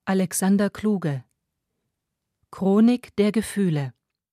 Alexander Kluge. Chronik der Gefühle.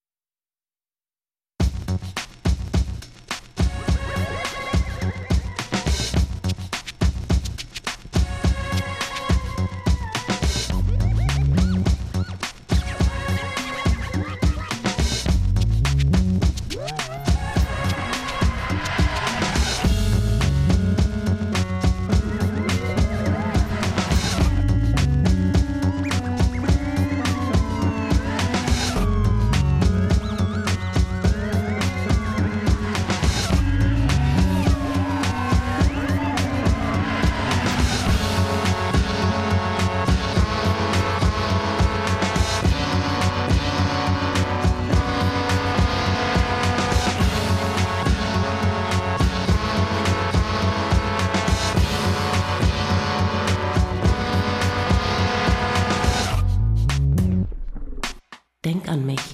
Denk an mich.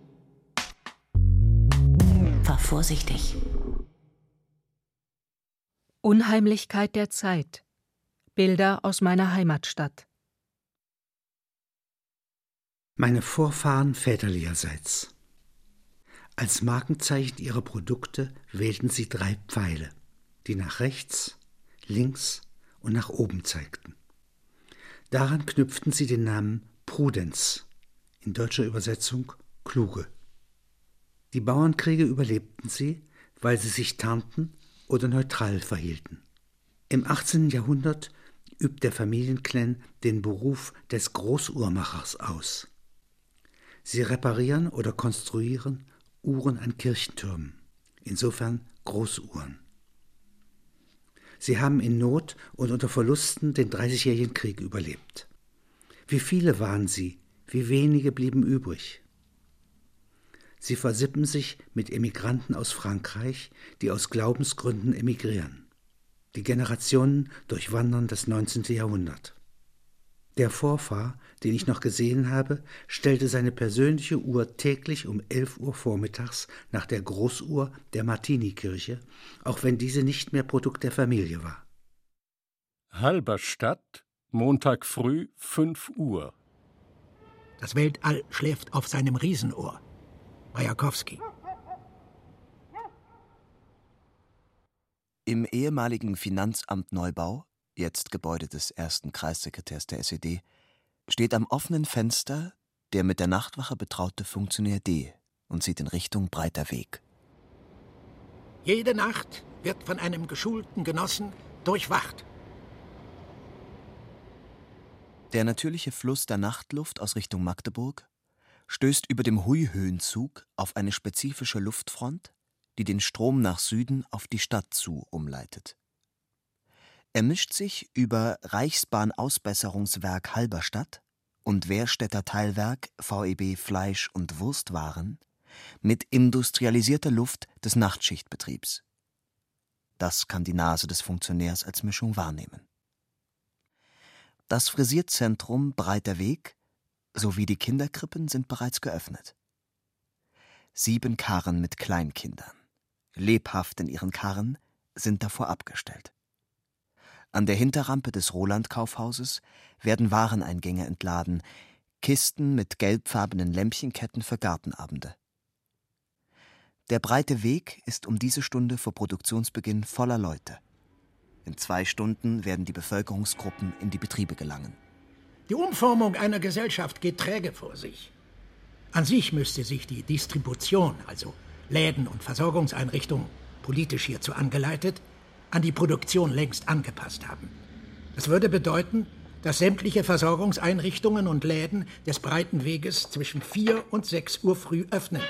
Fahr vorsichtig. Unheimlichkeit der Zeit. Bilder aus meiner Heimatstadt. Meine Vorfahren väterlicherseits. Als Markenzeichen ihrer Produkte wählten sie 3 Pfeile, die nach rechts, links und nach oben zeigten. Daran knüpften sie den Namen Prudenz, in deutscher Übersetzung Kluge. Die Bauernkriege überlebten sie, weil sie sich tarnten oder neutral verhielten. Im 18. Jahrhundert übt der Familienclan den Beruf des Großuhrmachers aus. Sie reparieren oder konstruieren Uhren an Kirchtürmen, insofern Großuhren. Sie haben in Not und unter Verlusten den 30-jährigen Krieg überlebt. Wie viele waren sie? Wie wenige blieben übrig? Sie versippen sich mit Emigranten aus Frankreich, die aus Glaubensgründen emigrieren. Die Generationen durchwandern das 19. Jahrhundert. Der Vorfahr, den ich noch gesehen habe, stellte seine persönliche Uhr täglich um 11 Uhr vormittags nach der Großuhr der Martinikirche, auch wenn diese nicht mehr Produkt der Familie war. Halberstadt, Montag früh, 5 Uhr. Das Weltall schläft auf seinem Riesenohr. Majakowski. Im ehemaligen Finanzamt Neubau, jetzt Gebäude des ersten Kreissekretärs der SED, steht am offenen Fenster der mit der Nachtwache betraute Funktionär D. und sieht in Richtung Breiter Weg. Jede Nacht wird von einem geschulten Genossen durchwacht. Der natürliche Fluss der Nachtluft aus Richtung Magdeburg stößt über dem Hui-Höhenzug auf eine spezifische Luftfront, die den Strom nach Süden auf die Stadt zu umleitet. Er mischt sich über Reichsbahn-Ausbesserungswerk Halberstadt und Wehrstädter Teilwerk VEB Fleisch- und Wurstwaren mit industrialisierter Luft des Nachtschichtbetriebs. Das kann die Nase des Funktionärs als Mischung wahrnehmen. Das Frisierzentrum Breiter Weg sowie die Kinderkrippen sind bereits geöffnet. 7 Karren mit Kleinkindern, lebhaft in ihren Karren, sind davor abgestellt. An der Hinterrampe des Roland-Kaufhauses werden Wareneingänge entladen, Kisten mit gelbfarbenen Lämpchenketten für Gartenabende. Der Breite Weg ist um diese Stunde vor Produktionsbeginn voller Leute. In 2 Stunden werden die Bevölkerungsgruppen in die Betriebe gelangen. Die Umformung einer Gesellschaft geht träge vor sich. An sich müsste sich die Distribution, also Läden und Versorgungseinrichtungen, politisch hierzu angeleitet, an die Produktion längst angepasst haben. Das würde bedeuten, dass sämtliche Versorgungseinrichtungen und Läden des Breiten Weges zwischen 4 und 6 Uhr früh öffnen.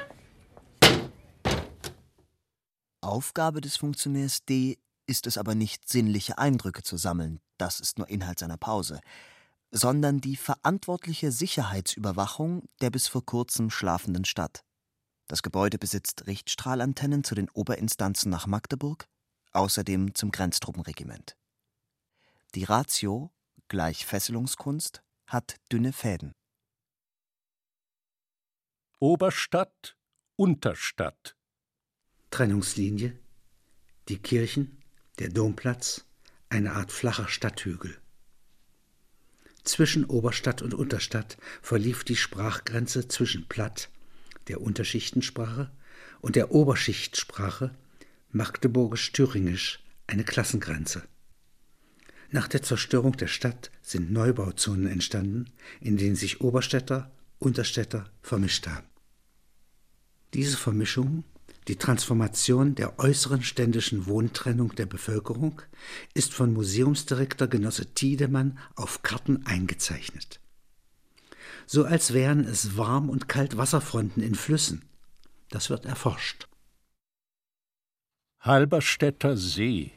Aufgabe des Funktionärs D. ist es aber nicht, sinnliche Eindrücke zu sammeln, das ist nur Inhalt seiner Pause, sondern die verantwortliche Sicherheitsüberwachung der bis vor kurzem schlafenden Stadt. Das Gebäude besitzt Richtstrahlantennen zu den Oberinstanzen nach Magdeburg, außerdem zum Grenztruppenregiment. Die Ratio, gleich Fesselungskunst, hat dünne Fäden. Oberstadt, Unterstadt. Trennungslinie, die Kirchen, der Domplatz, eine Art flacher Stadthügel. Zwischen Oberstadt und Unterstadt verlief die Sprachgrenze zwischen Platt, der Unterschichtensprache, und der Oberschichtsprache, Magdeburgisch-Thüringisch, eine Klassengrenze. Nach der Zerstörung der Stadt sind Neubauzonen entstanden, in denen sich Oberstädter, Unterstädter vermischt haben. Diese Vermischung, die Transformation der äußeren ständischen Wohntrennung der Bevölkerung, ist von Museumsdirektor Genosse Tiedemann auf Karten eingezeichnet. So als wären es Warm- und Kaltwasserfronten in Flüssen. Das wird erforscht. Halberstädter See.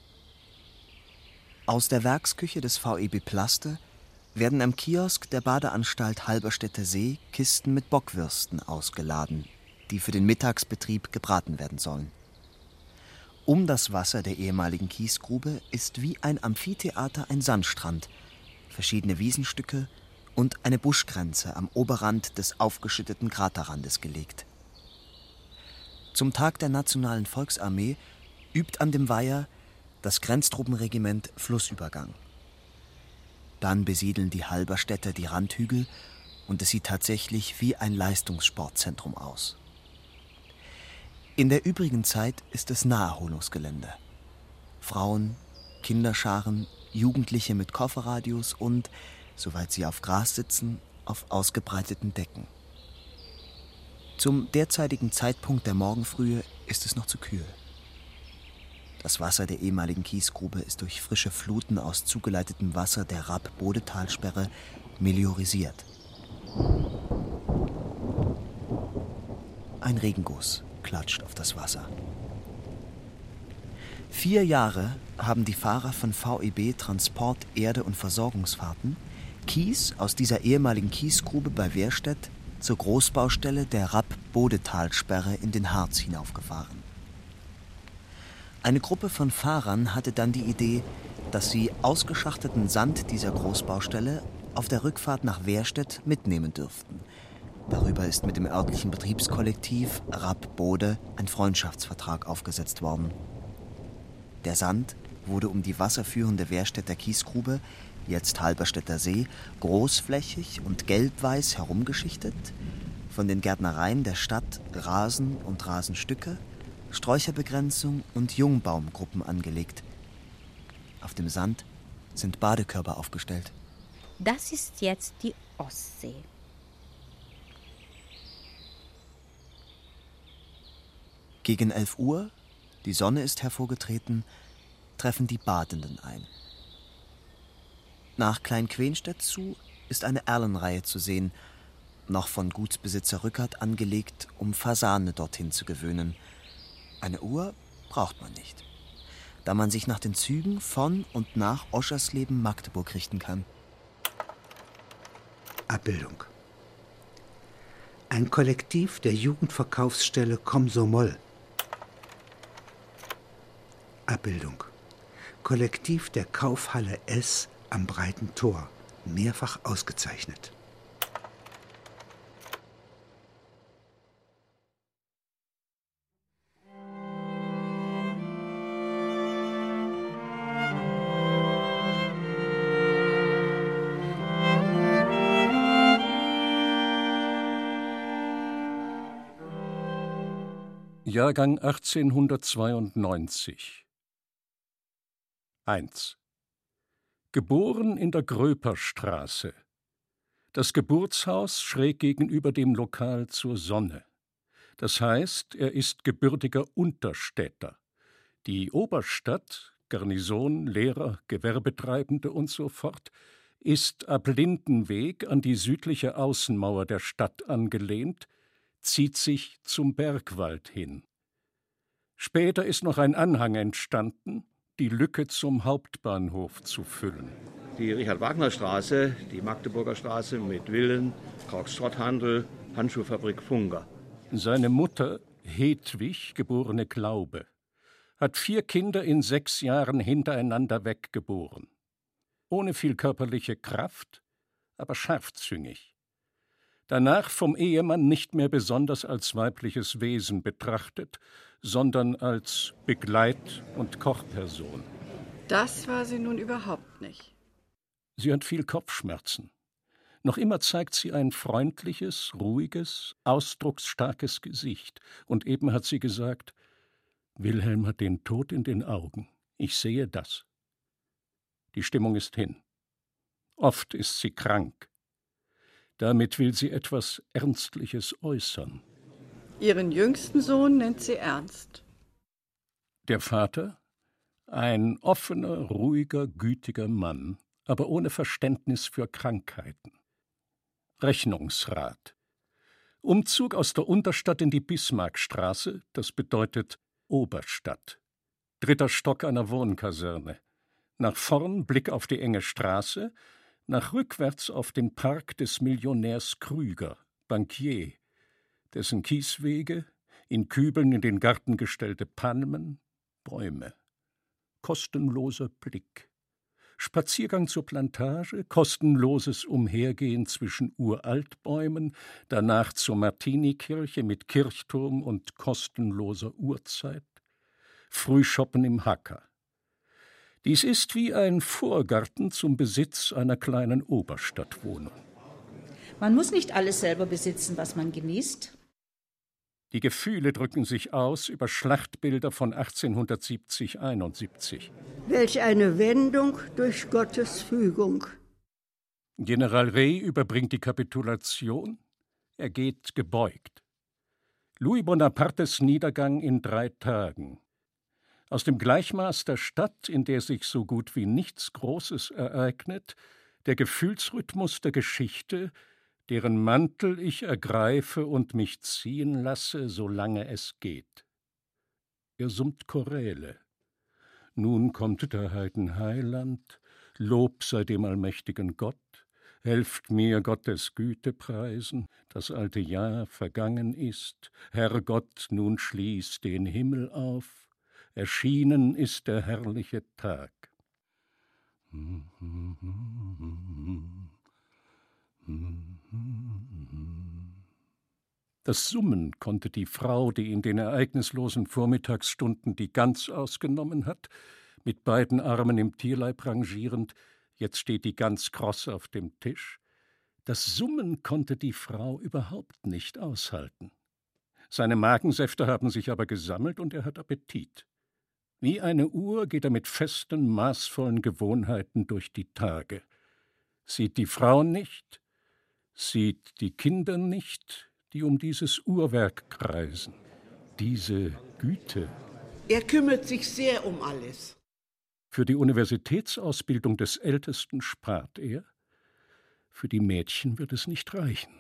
Aus der Werksküche des VEB Plaste werden am Kiosk der Badeanstalt Halberstädter See Kisten mit Bockwürsten ausgeladen, die für den Mittagsbetrieb gebraten werden sollen. Um das Wasser der ehemaligen Kiesgrube ist wie ein Amphitheater ein Sandstrand, verschiedene Wiesenstücke und eine Buschgrenze am Oberrand des aufgeschütteten Kraterrandes gelegt. Zum Tag der Nationalen Volksarmee übt an dem Weiher das Grenztruppenregiment Flussübergang. Dann besiedeln die Halberstädter die Randhügel und es sieht tatsächlich wie ein Leistungssportzentrum aus. In der übrigen Zeit ist es Naherholungsgelände. Frauen, Kinderscharen, Jugendliche mit Kofferradios und, soweit sie auf Gras sitzen, auf ausgebreiteten Decken. Zum derzeitigen Zeitpunkt der Morgenfrühe ist es noch zu kühl. Das Wasser der ehemaligen Kiesgrube ist durch frische Fluten aus zugeleitetem Wasser der Rapp-Bodetalsperre meliorisiert. Ein Regenguss klatscht auf das Wasser. 4 Jahre haben die Fahrer von VEB Transport, Erde und Versorgungsfahrten Kies aus dieser ehemaligen Kiesgrube bei Wehrstedt zur Großbaustelle der Rapp-Bodetalsperre in den Harz hinaufgefahren. Eine Gruppe von Fahrern hatte dann die Idee, dass sie ausgeschachteten Sand dieser Großbaustelle auf der Rückfahrt nach Wehrstedt mitnehmen dürften. Darüber ist mit dem örtlichen Betriebskollektiv Rapp-Bode ein Freundschaftsvertrag aufgesetzt worden. Der Sand wurde um die wasserführende Wehrstädter Kiesgrube, jetzt Halberstädter See, großflächig und gelb-weiß herumgeschichtet, von den Gärtnereien der Stadt Rasen und Rasenstücke, Sträucherbegrenzung und Jungbaumgruppen angelegt. Auf dem Sand sind Badekörper aufgestellt. Das ist jetzt die Ostsee. Gegen 11 Uhr, die Sonne ist hervorgetreten, treffen die Badenden ein. Nach Klein-Quenstedt zu ist eine Erlenreihe zu sehen, noch von Gutsbesitzer Rückert angelegt, um Fasane dorthin zu gewöhnen. Eine Uhr braucht man nicht, da man sich nach den Zügen von und nach Oschersleben-Magdeburg richten kann. Abbildung. Ein Kollektiv der Jugendverkaufsstelle Komsomol. Abbildung. Kollektiv der Kaufhalle S am Breiten Tor, mehrfach ausgezeichnet. Jahrgang 1892. 1. Geboren in der Gröperstraße. Das Geburtshaus schräg gegenüber dem Lokal zur Sonne. Das heißt, er ist gebürtiger Unterstädter. Die Oberstadt, Garnison, Lehrer, Gewerbetreibende und so fort, ist ab Lindenweg an die südliche Außenmauer der Stadt angelehnt, zieht sich zum Bergwald hin. Später ist noch ein Anhang entstanden, die Lücke zum Hauptbahnhof zu füllen. Die Richard-Wagner-Straße, die Magdeburger Straße mit Villen, Korkschrotthandel, Handschuhfabrik Funker. Seine Mutter, Hedwig, geborene Glaube, hat 4 Kinder in 6 Jahren hintereinander weggeboren. Ohne viel körperliche Kraft, aber scharfzüngig. Danach vom Ehemann nicht mehr besonders als weibliches Wesen betrachtet, sondern als Begleit- und Kochperson. Das war sie nun überhaupt nicht. Sie hat viel Kopfschmerzen. Noch immer zeigt sie ein freundliches, ruhiges, ausdrucksstarkes Gesicht. Und eben hat sie gesagt, Wilhelm hat den Tod in den Augen. Ich sehe das. Die Stimmung ist hin. Oft ist sie krank. Damit will sie etwas Ernstliches äußern. Ihren jüngsten Sohn nennt sie Ernst. Der Vater? Ein offener, ruhiger, gütiger Mann, aber ohne Verständnis für Krankheiten. Rechnungsrat. Umzug aus der Unterstadt in die Bismarckstraße, das bedeutet Oberstadt. 3. Stock einer Wohnkaserne. Nach vorn Blick auf die enge Straße, nach rückwärts auf den Park des Millionärs Krüger, Bankier, dessen Kieswege, in Kübeln in den Garten gestellte Palmen, Bäume. Kostenloser Blick. Spaziergang zur Plantage, kostenloses Umhergehen zwischen Uraltbäumen, danach zur Martinikirche mit Kirchturm und kostenloser Uhrzeit, Frühshoppen im Hacker. Dies ist wie ein Vorgarten zum Besitz einer kleinen Oberstadtwohnung. Man muss nicht alles selber besitzen, was man genießt. Die Gefühle drücken sich aus über Schlachtbilder von 1870-71. Welch eine Wendung durch Gottes Fügung. General Rey überbringt die Kapitulation. Er geht gebeugt. Louis Bonapartes Niedergang in 3 Tagen. Aus dem Gleichmaß der Stadt, in der sich so gut wie nichts Großes ereignet, der Gefühlsrhythmus der Geschichte, deren Mantel ich ergreife und mich ziehen lasse, solange es geht. Er summt Choräle. Nun kommt der Heiden Heiland, Lob sei dem allmächtigen Gott, helft mir Gottes Güte preisen, das alte Jahr vergangen ist, Herr Gott, nun schließ den Himmel auf, erschienen ist der herrliche Tag. Das Summen konnte die Frau, die in den ereignislosen Vormittagsstunden die Gans ausgenommen hat, mit beiden Armen im Tierleib rangierend, jetzt steht die Gans kross auf dem Tisch, das Summen konnte die Frau überhaupt nicht aushalten. Seine Magensäfte haben sich aber gesammelt und er hat Appetit. Wie eine Uhr geht er mit festen, maßvollen Gewohnheiten durch die Tage. Sieht die Frau nicht, sieht die Kinder nicht, die um dieses Uhrwerk kreisen. Diese Güte. Er kümmert sich sehr um alles. Für die Universitätsausbildung des Ältesten spart er. Für die Mädchen wird es nicht reichen.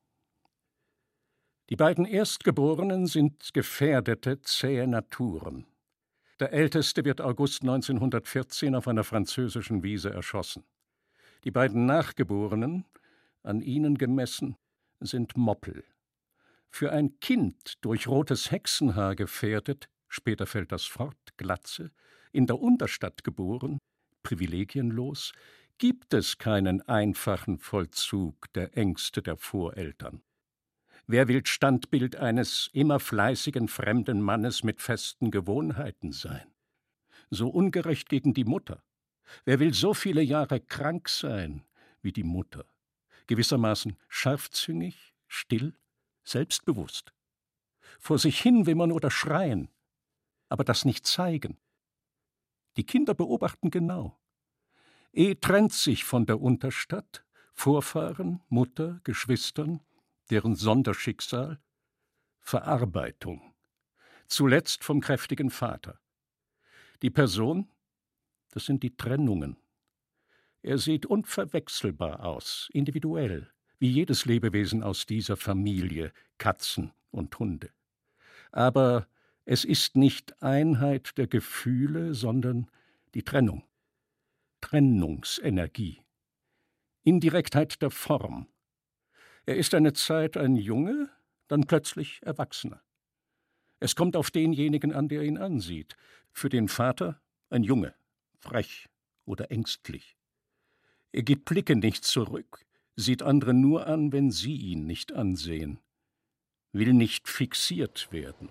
Die beiden Erstgeborenen sind gefährdete, zähe Naturen. Der Älteste wird August 1914 auf einer französischen Wiese erschossen. Die beiden Nachgeborenen, an ihnen gemessen, sind Moppel. Für ein Kind durch rotes Hexenhaar gefährdet, später fällt das fort, Glatze, in der Unterstadt geboren, privilegienlos, gibt es keinen einfachen Vollzug der Ängste der Voreltern. Wer will Standbild eines immer fleißigen fremden Mannes mit festen Gewohnheiten sein? So ungerecht gegen die Mutter. Wer will so viele Jahre krank sein wie die Mutter? Gewissermaßen scharfzüngig, still, selbstbewusst. Vor sich hin wimmern oder schreien, aber das nicht zeigen. Die Kinder beobachten genau. Trennt sich von der Unterstadt, Vorfahren, Mutter, Geschwistern, deren Sonderschicksal, Verarbeitung, zuletzt vom kräftigen Vater. Die Person, das sind die Trennungen. Er sieht unverwechselbar aus, individuell, wie jedes Lebewesen aus dieser Familie, Katzen und Hunde. Aber es ist nicht Einheit der Gefühle, sondern die Trennung. Trennungsenergie. Indirektheit der Form. Er ist eine Zeit ein Junge, dann plötzlich Erwachsener. Es kommt auf denjenigen an, der ihn ansieht. Für den Vater ein Junge, frech oder ängstlich. Er gibt Blicke nicht zurück, sieht andere nur an, wenn sie ihn nicht ansehen, will nicht fixiert werden.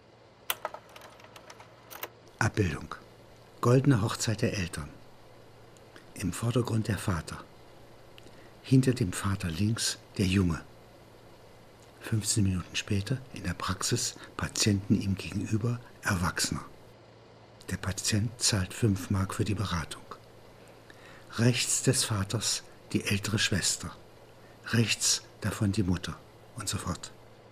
Abbildung. Goldene Hochzeit der Eltern. Im Vordergrund der Vater. hinter dem Vater links der Junge. 15 Minuten später in der Praxis Patienten ihm gegenüber, Erwachsener. Der Patient zahlt 5 Mark für die Beratung. Rechts des Vaters die ältere Schwester, rechts davon die Mutter und so fort.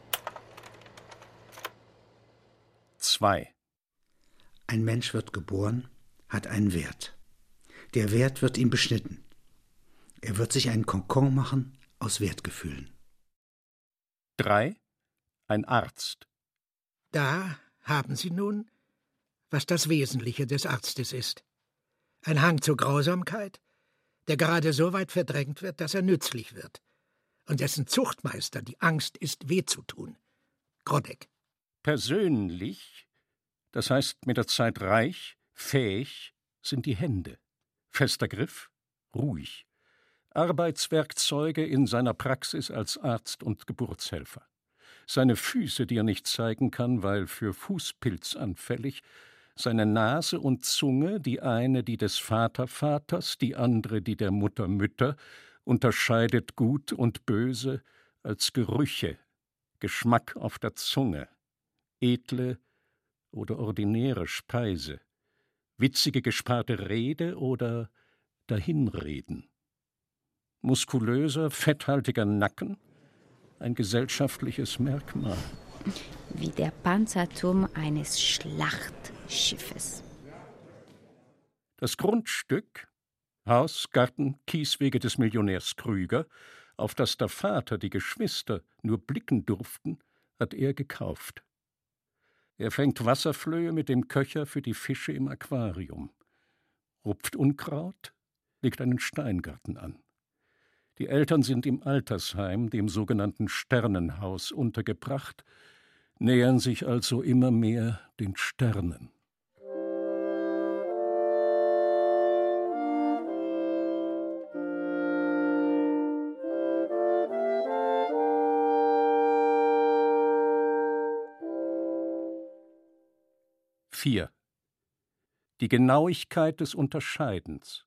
2. Ein Mensch wird geboren, hat einen Wert. Der Wert wird ihm beschnitten. Er wird sich einen Kokon machen aus Wertgefühlen. 3. Ein Arzt. Da haben Sie nun, was das Wesentliche des Arztes ist. Ein Hang zur Grausamkeit, der gerade so weit verdrängt wird, dass er nützlich wird, und dessen Zuchtmeister die Angst ist, weh zu tun. Grodek. Persönlich, das heißt mit der Zeit reich, fähig, sind die Hände. Fester Griff, ruhig. Arbeitswerkzeuge in seiner Praxis als Arzt und Geburtshelfer. Seine Füße, die er nicht zeigen kann, weil für Fußpilz anfällig. Seine Nase und Zunge, die eine die des Vatervaters, die andere die der Mutter, unterscheidet Gut und Böse als Gerüche, Geschmack auf der Zunge, edle oder ordinäre Speise, witzige gesparte Rede oder Dahinreden. Muskulöser, fetthaltiger Nacken, ein gesellschaftliches Merkmal. Wie der Panzerturm eines Schlachtschiffes. Das Grundstück, Haus, Garten, Kieswege des Millionärs Krüger, auf das der Vater, die Geschwister nur blicken durften, hat er gekauft. Er fängt Wasserflöhe mit dem Köcher für die Fische im Aquarium, rupft Unkraut, legt einen Steingarten an. Die Eltern sind im Altersheim, dem sogenannten Sternenhaus, untergebracht, nähern sich also immer mehr den Sternen. Die Genauigkeit des Unterscheidens.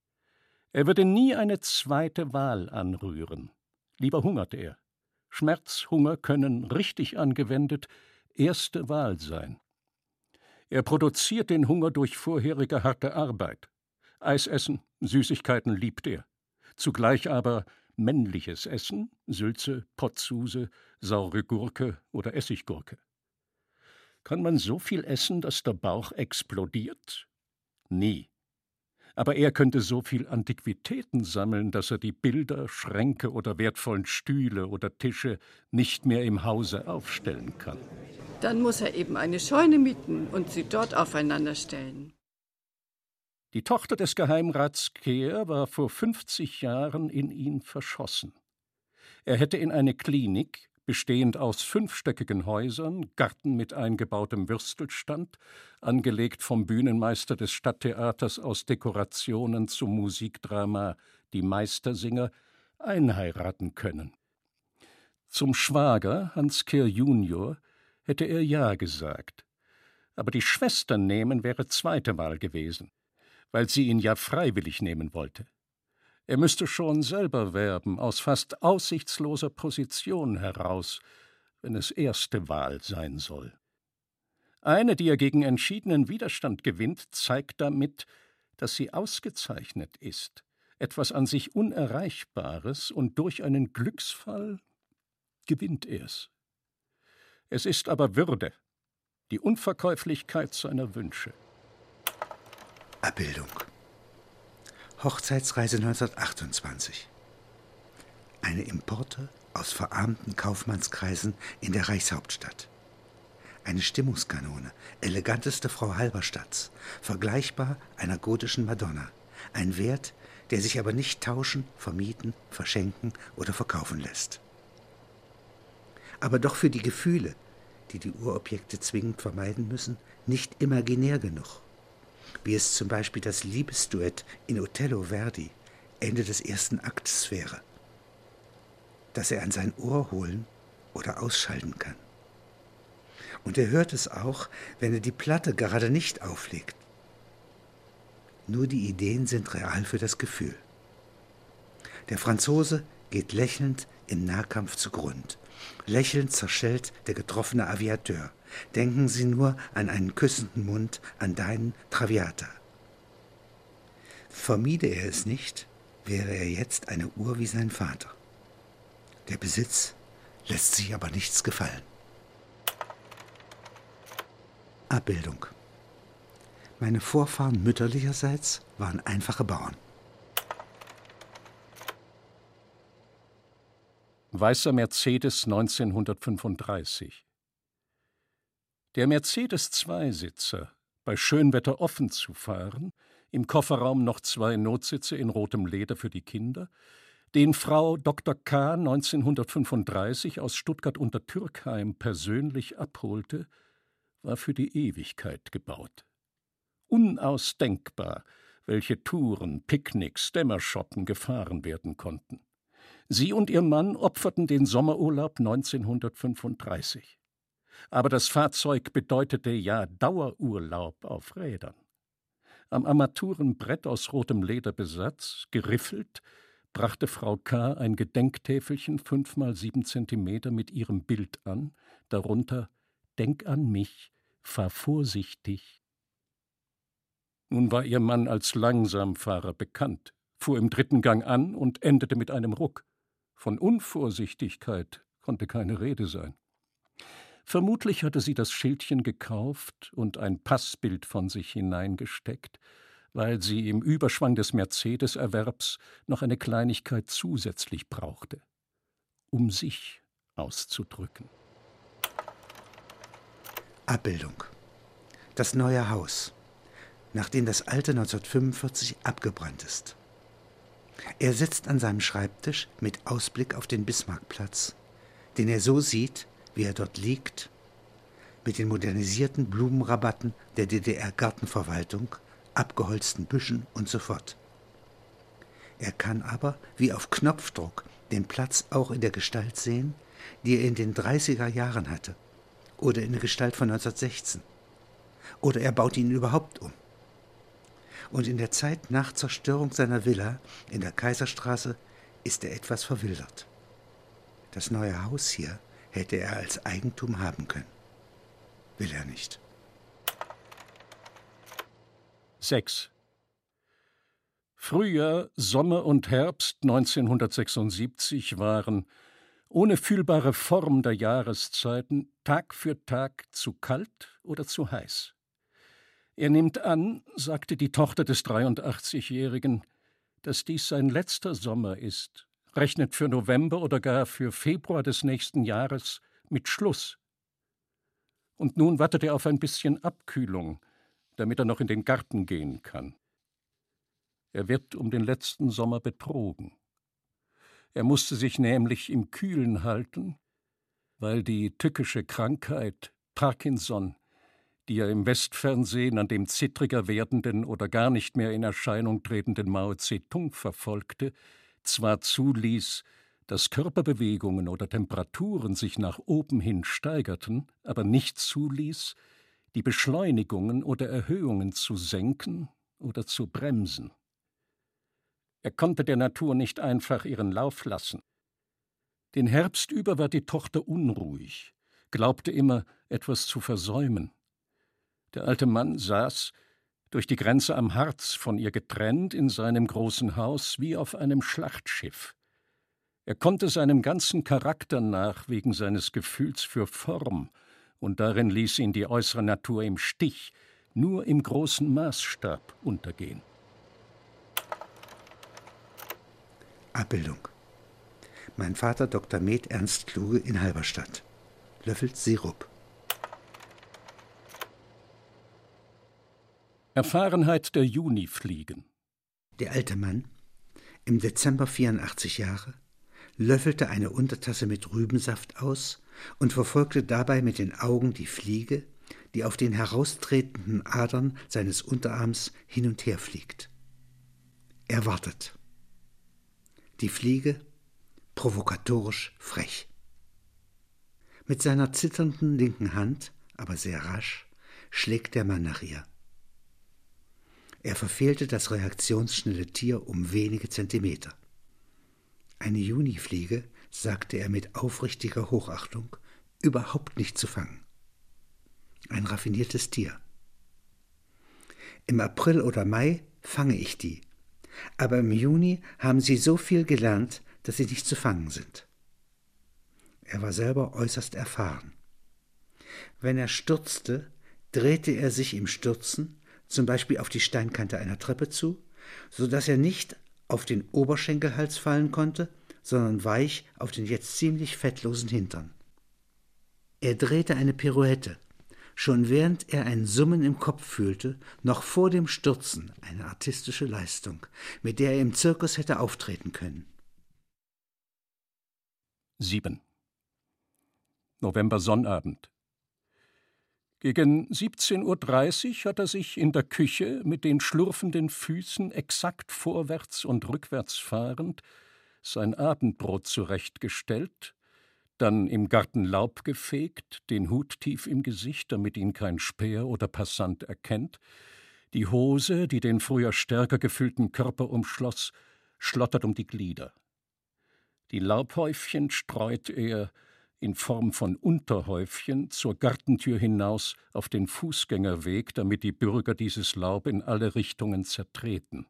Er würde nie eine zweite Wahl anrühren. Lieber hungert er. Schmerz, Hunger können, richtig angewendet, erste Wahl sein. Er produziert den Hunger durch vorherige harte Arbeit. Eis essen, Süßigkeiten liebt er. Zugleich aber männliches Essen, Sülze, Pottsuse, saure Gurke oder Essiggurke. Kann man so viel essen, dass der Bauch explodiert? Nie. Aber er könnte so viel Antiquitäten sammeln, dass er die Bilder, Schränke oder wertvollen Stühle oder Tische nicht mehr im Hause aufstellen kann. Dann muss er eben eine Scheune mieten und sie dort aufeinander stellen. Die Tochter des Geheimrats Kehr war vor 50 Jahren in ihn verschossen. Er hätte in eine Klinik, bestehend aus 5-stöckigen Häusern, Garten mit eingebautem Würstelstand, angelegt vom Bühnenmeister des Stadttheaters aus Dekorationen zum Musikdrama Die Meistersinger, einheiraten können. Zum Schwager, Hans Kehr junior, hätte er ja gesagt. Aber die Schwester nehmen wäre zweite Wahl gewesen, weil sie ihn ja freiwillig nehmen wollte. Er müsste schon selber werben, aus fast aussichtsloser Position heraus, wenn es erste Wahl sein soll. Eine, die er gegen entschiedenen Widerstand gewinnt, zeigt damit, dass sie ausgezeichnet ist, etwas an sich Unerreichbares, und durch einen Glücksfall gewinnt er's. Es ist aber Würde, die Unverkäuflichkeit seiner Wünsche. Abbildung. Hochzeitsreise 1928. Eine Importe aus verarmten Kaufmannskreisen in der Reichshauptstadt. Eine Stimmungskanone, eleganteste Frau Halberstadts, vergleichbar einer gotischen Madonna. Ein Wert, der sich aber nicht tauschen, vermieten, verschenken oder verkaufen lässt. Aber doch für die Gefühle, die die Urobjekte zwingend vermeiden müssen, nicht imaginär genug. Wie es zum Beispiel das Liebesduett in Othello Verdi, Ende des 1. Aktes wäre, das er an sein Ohr holen oder ausschalten kann. Und er hört es auch, wenn er die Platte gerade nicht auflegt. Nur die Ideen sind real für das Gefühl. Der Franzose geht lächelnd im Nahkampf zugrund. Lächelnd zerschellt der getroffene Aviateur. Denken Sie nur an einen küssenden Mund, an deinen Traviata. Vermiede er es nicht, wäre er jetzt eine Uhr wie sein Vater. Der Besitz lässt sich aber nichts gefallen. Abbildung. Meine Vorfahren mütterlicherseits waren einfache Bauern. Weißer Mercedes 1935. Der Mercedes-Zweisitzer, bei Schönwetter offen zu fahren, im Kofferraum noch 2 Notsitze in rotem Leder für die Kinder, den Frau Dr. K. 1935 aus Stuttgart-Untertürkheim persönlich abholte, war für die Ewigkeit gebaut. Unausdenkbar, welche Touren, Picknicks, Dämmerschoppen gefahren werden konnten. Sie und ihr Mann opferten den Sommerurlaub 1935. Aber das Fahrzeug bedeutete ja Dauerurlaub auf Rädern. Am Armaturenbrett aus rotem Lederbesatz, geriffelt, brachte Frau K. ein Gedenktäfelchen 5x7 Zentimeter mit ihrem Bild an, darunter »Denk an mich, fahr vorsichtig«. Nun war ihr Mann als Langsamfahrer bekannt, fuhr im 3. Gang an und endete mit einem Ruck. Von Unvorsichtigkeit konnte keine Rede sein. Vermutlich hatte sie das Schildchen gekauft und ein Passbild von sich hineingesteckt, weil sie im Überschwang des Mercedes-Erwerbs noch eine Kleinigkeit zusätzlich brauchte, um sich auszudrücken. Abbildung. Das neue Haus, nachdem das alte 1945 abgebrannt ist. Er sitzt an seinem Schreibtisch mit Ausblick auf den Bismarckplatz, den er so sieht, wie er dort liegt, mit den modernisierten Blumenrabatten der DDR-Gartenverwaltung, abgeholzten Büschen und so fort. Er kann aber, wie auf Knopfdruck, den Platz auch in der Gestalt sehen, die er in den 30er Jahren hatte, oder in der Gestalt von 1916. Oder er baut ihn überhaupt um. Und in der Zeit nach Zerstörung seiner Villa in der Kaiserstraße ist er etwas verwildert. Das neue Haus hier hätte er als Eigentum haben können. Will er nicht. 6. Frühjahr, Sommer und Herbst 1976 waren, ohne fühlbare Form der Jahreszeiten, Tag für Tag zu kalt oder zu heiß. Er nimmt an, sagte die Tochter des 83-Jährigen, dass dies sein letzter Sommer ist, rechnet für November oder gar für Februar des nächsten Jahres mit Schluss. Und nun wartet er auf ein bisschen Abkühlung, damit er noch in den Garten gehen kann. Er wird um den letzten Sommer betrogen. Er musste sich nämlich im Kühlen halten, weil die tückische Krankheit Parkinson, die er im Westfernsehen an dem zittriger werdenden oder gar nicht mehr in Erscheinung tretenden Mao Zedong verfolgte, zwar zuließ, dass Körperbewegungen oder Temperaturen sich nach oben hin steigerten, aber nicht zuließ, die Beschleunigungen oder Erhöhungen zu senken oder zu bremsen. Er konnte der Natur nicht einfach ihren Lauf lassen. Den Herbst über war die Tochter unruhig, glaubte immer, etwas zu versäumen. Der alte Mann saß, durch die Grenze am Harz von ihr getrennt, in seinem großen Haus wie auf einem Schlachtschiff. Er konnte seinem ganzen Charakter nach wegen seines Gefühls für Form, und darin ließ ihn die äußere Natur im Stich, nur im großen Maßstab untergehen. Abbildung. Mein Vater Dr. Med Ernst Kluge in Halberstadt. Löffelt Sirup. Erfahrenheit der Junifliegen. Der alte Mann, im Dezember 84 Jahre, löffelte eine Untertasse mit Rübensaft aus und verfolgte dabei mit den Augen die Fliege, die auf den heraustretenden Adern seines Unterarms hin und her fliegt. Er wartet. Die Fliege, provokatorisch frech. Mit seiner zitternden linken Hand, aber sehr rasch, schlägt der Mann nach ihr. Er verfehlte das reaktionsschnelle Tier um wenige Zentimeter. Eine Junifliege, sagte er mit aufrichtiger Hochachtung, überhaupt nicht zu fangen. Ein raffiniertes Tier. Im April oder Mai fange ich die, aber im Juni haben sie so viel gelernt, dass sie nicht zu fangen sind. Er war selber äußerst erfahren. Wenn er stürzte, drehte er sich im Stürzen, zum Beispiel auf die Steinkante einer Treppe zu, so dass er nicht auf den Oberschenkelhals fallen konnte, sondern weich auf den jetzt ziemlich fettlosen Hintern. Er drehte eine Pirouette, schon während er ein Summen im Kopf fühlte, noch vor dem Stürzen, eine artistische Leistung, mit der er im Zirkus hätte auftreten können. 7. November-Sonnabend. Gegen 17:30 Uhr hat er sich in der Küche mit den schlurfenden Füßen exakt vorwärts und rückwärts fahrend sein Abendbrot zurechtgestellt, dann im Garten Laub gefegt, den Hut tief im Gesicht, damit ihn kein Späher oder Passant erkennt, die Hose, die den früher stärker gefüllten Körper umschloss, schlottert um die Glieder. Die Laubhäufchen streut er in Form von Unterhäufchen zur Gartentür hinaus auf den Fußgängerweg, damit die Bürger dieses Laub in alle Richtungen zertreten.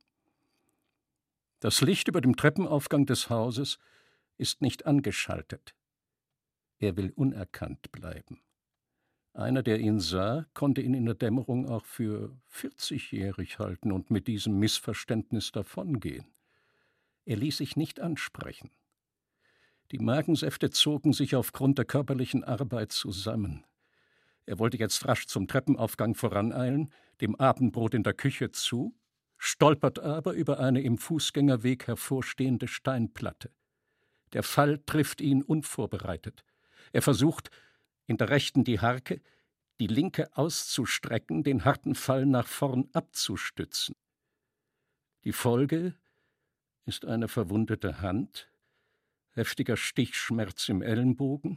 Das Licht über dem Treppenaufgang des Hauses ist nicht angeschaltet. Er will unerkannt bleiben. Einer, der ihn sah, konnte ihn in der Dämmerung auch für 40-jährig halten und mit diesem Missverständnis davongehen. Er ließ sich nicht ansprechen. Die Magensäfte zogen sich aufgrund der körperlichen Arbeit zusammen. Er wollte jetzt rasch zum Treppenaufgang voraneilen, dem Abendbrot in der Küche zu, stolpert aber über eine im Fußgängerweg hervorstehende Steinplatte. Der Fall trifft ihn unvorbereitet. Er versucht, in der rechten die Harke, die linke auszustrecken, den harten Fall nach vorn abzustützen. Die Folge ist eine verwundete Hand, heftiger Stichschmerz im Ellenbogen,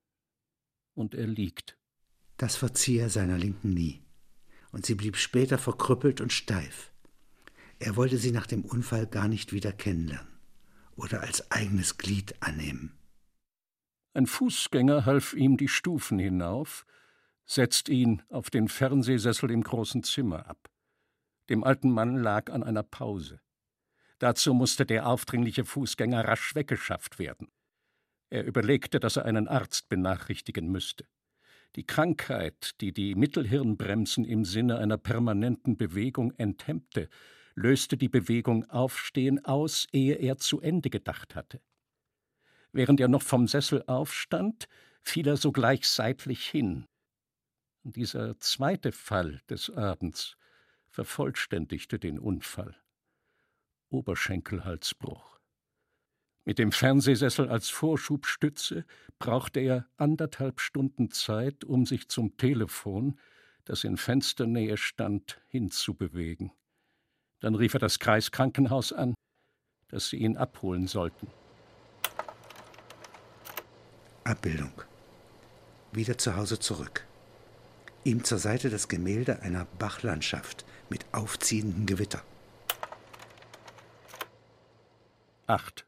und er liegt. Das verzieh er seiner Linken nie, und sie blieb später verkrüppelt und steif. Er wollte sie nach dem Unfall gar nicht wieder kennenlernen oder als eigenes Glied annehmen. Ein Fußgänger half ihm die Stufen hinauf, setzt ihn auf den Fernsehsessel im großen Zimmer ab. Dem alten Mann lag an einer Pause. Dazu musste der aufdringliche Fußgänger rasch weggeschafft werden. Er überlegte, dass er einen Arzt benachrichtigen müsste. Die Krankheit, die die Mittelhirnbremsen im Sinne einer permanenten Bewegung enthemmte, löste die Bewegung Aufstehen aus, ehe er zu Ende gedacht hatte. Während er noch vom Sessel aufstand, fiel er sogleich seitlich hin. Dieser zweite Fall des Abends vervollständigte den Unfall. Oberschenkelhalsbruch. Mit dem Fernsehsessel als Vorschubstütze brauchte er 1,5 Stunden Zeit, um sich zum Telefon, das in Fensternähe stand, hinzubewegen. Dann rief er das Kreiskrankenhaus an, dass sie ihn abholen sollten. Abbildung. Wieder zu Hause zurück. Ihm zur Seite das Gemälde einer Bachlandschaft mit aufziehendem Gewitter. 8.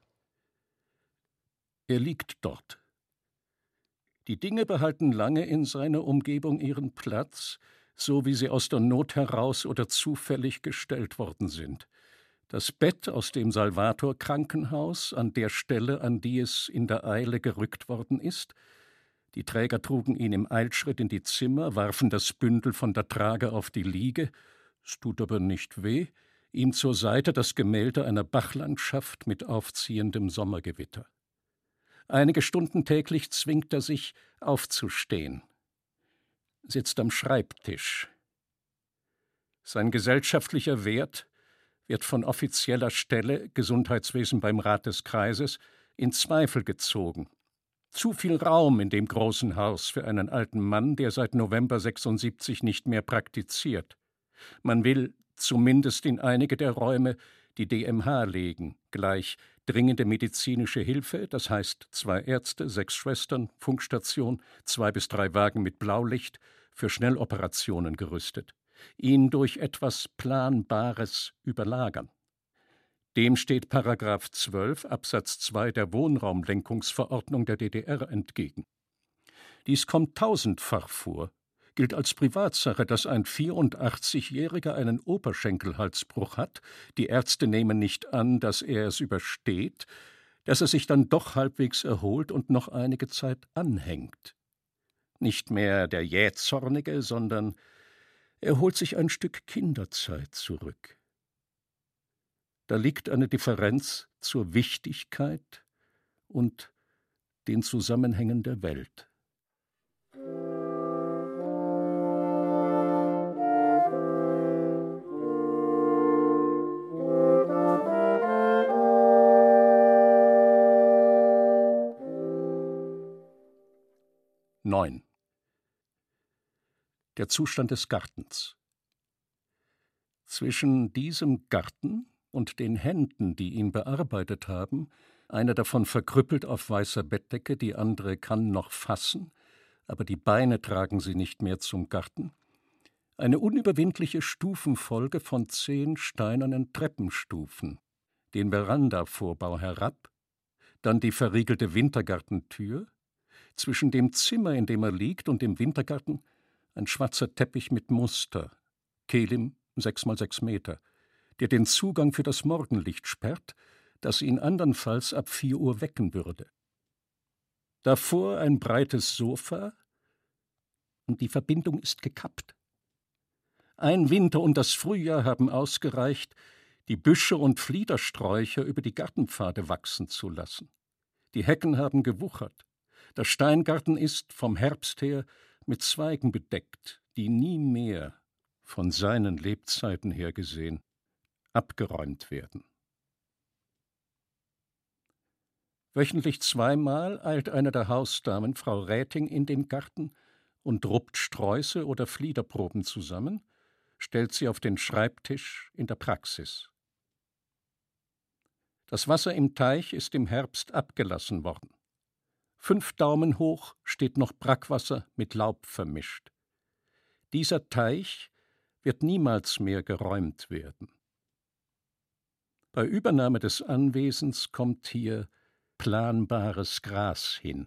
Er liegt dort. Die Dinge behalten lange in seiner Umgebung ihren Platz, so wie sie aus der Not heraus oder zufällig gestellt worden sind. Das Bett aus dem Salvator-Krankenhaus an der Stelle, an die es in der Eile gerückt worden ist. Die Träger trugen ihn im Eilschritt in die Zimmer, warfen das Bündel von der Trage auf die Liege. Es tut aber nicht weh. Ihm zur Seite das Gemälde einer Bachlandschaft mit aufziehendem Sommergewitter. Einige Stunden täglich zwingt er sich, aufzustehen. Sitzt am Schreibtisch. Sein gesellschaftlicher Wert wird von offizieller Stelle, Gesundheitswesen beim Rat des Kreises, in Zweifel gezogen. Zu viel Raum in dem großen Haus für einen alten Mann, der seit November 76 nicht mehr praktiziert. Man will zumindest in einige der Räume die DMH legen, gleich dringende medizinische Hilfe, das heißt 2 Ärzte, 6 Schwestern, Funkstation, 2 bis 3 Wagen mit Blaulicht, für Schnelloperationen gerüstet, ihn durch etwas Planbares überlagern. Dem steht § 12 Absatz 2 der Wohnraumlenkungsverordnung der DDR entgegen. Dies kommt tausendfach vor, gilt als Privatsache, dass ein 84-Jähriger einen Oberschenkelhalsbruch hat, die Ärzte nehmen nicht an, dass er es übersteht, dass er sich dann doch halbwegs erholt und noch einige Zeit anhängt. Nicht mehr der Jähzornige, sondern er holt sich ein Stück Kinderzeit zurück. Da liegt eine Differenz zur Wichtigkeit und den Zusammenhängen der Welt. Der Zustand des Gartens. Zwischen diesem Garten und den Händen, die ihn bearbeitet haben, eine davon verkrüppelt auf weißer Bettdecke, die andere kann noch fassen, aber die Beine tragen sie nicht mehr zum Garten, eine unüberwindliche Stufenfolge von 10 steinernen Treppenstufen, den Verandavorbau herab, dann die verriegelte Wintergartentür, zwischen dem Zimmer, in dem er liegt, und dem Wintergarten ein schwarzer Teppich mit Muster, Kelim 6x6 Meter, der den Zugang für das Morgenlicht sperrt, das ihn andernfalls ab 4 Uhr wecken würde. Davor ein breites Sofa, und die Verbindung ist gekappt. Ein Winter und das Frühjahr haben ausgereicht, die Büsche und Fliedersträucher über die Gartenpfade wachsen zu lassen. Die Hecken haben gewuchert. Der Steingarten ist, vom Herbst her, mit Zweigen bedeckt, die nie mehr, von seinen Lebzeiten her gesehen, abgeräumt werden. Wöchentlich 2-mal eilt eine der Hausdamen, Frau Räting, in den Garten und ruppt Sträuße oder Fliederproben zusammen, stellt sie auf den Schreibtisch in der Praxis. Das Wasser im Teich ist im Herbst abgelassen worden. 5 Daumen hoch steht noch Brackwasser mit Laub vermischt. Dieser Teich wird niemals mehr geräumt werden. Bei Übernahme des Anwesens kommt hier planbares Gras hin.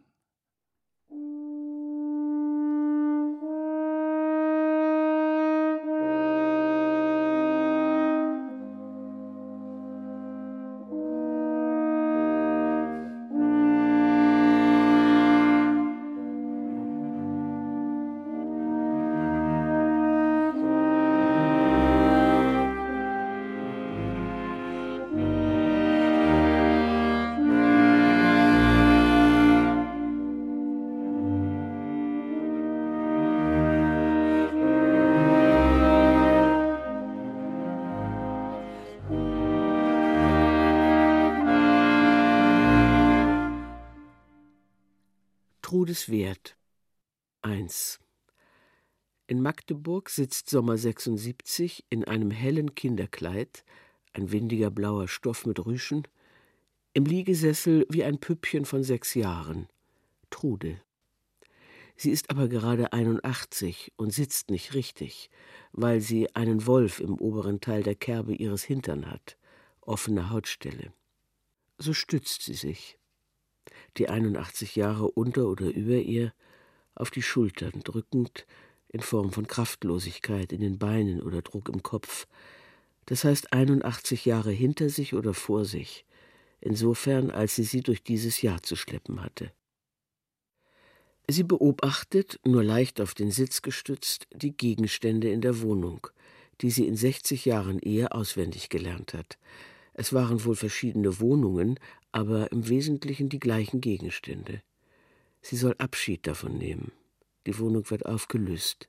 Trudes Wert 1. In Magdeburg sitzt Sommer 76 in einem hellen Kinderkleid, ein windiger blauer Stoff mit Rüschen, im Liegesessel wie ein Püppchen von 6 Jahren. Trude. Sie ist aber gerade 81 und sitzt nicht richtig, weil sie einen Wolf im oberen Teil der Kerbe ihres Hintern hat, offene Hautstelle. So stützt sie sich, die 81 Jahre unter oder über ihr, auf die Schultern drückend, in Form von Kraftlosigkeit in den Beinen oder Druck im Kopf. Das heißt 81 Jahre hinter sich oder vor sich, insofern, als sie durch dieses Jahr zu schleppen hatte. Sie beobachtet, nur leicht auf den Sitz gestützt, die Gegenstände in der Wohnung, die sie in 60 Jahren Ehe auswendig gelernt hat. Es waren wohl verschiedene Wohnungen, aber im Wesentlichen die gleichen Gegenstände. Sie soll Abschied davon nehmen. Die Wohnung wird aufgelöst.